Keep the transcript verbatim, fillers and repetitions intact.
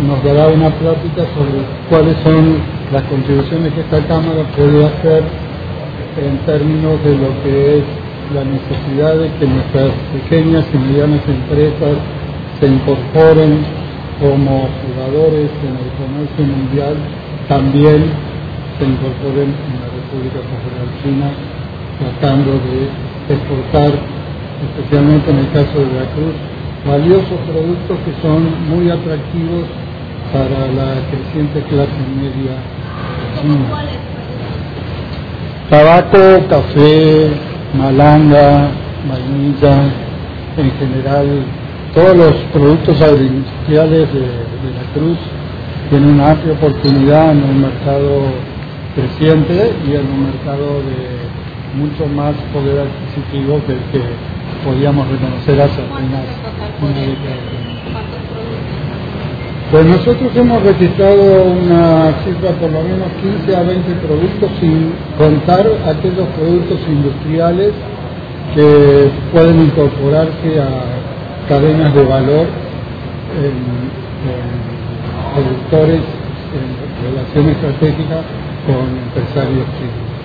nos dará una plática sobre cuáles son las contribuciones que esta Cámara puede hacer en términos de lo que es la necesidad de que nuestras pequeñas y medianas empresas se incorporen como jugadores en el comercio mundial, también se incorporen en la República Popular China, tratando de exportar, especialmente en el caso de Veracruz, valiosos productos que son muy atractivos para la creciente clase media china. Tabaco, café, malanga, vainilla, en general, todos los productos agroindustriales de, de Veracruz tienen una amplia oportunidad en un mercado creciente y en un mercado de mucho más poder adquisitivo que el que podíamos reconocer hace apenas una década. Pues nosotros hemos registrado una cifra por lo menos quince a veinte productos, sin contar aquellos productos industriales que pueden incorporarse a cadenas de valor en, en productores en relación estratégica con empresarios chinos.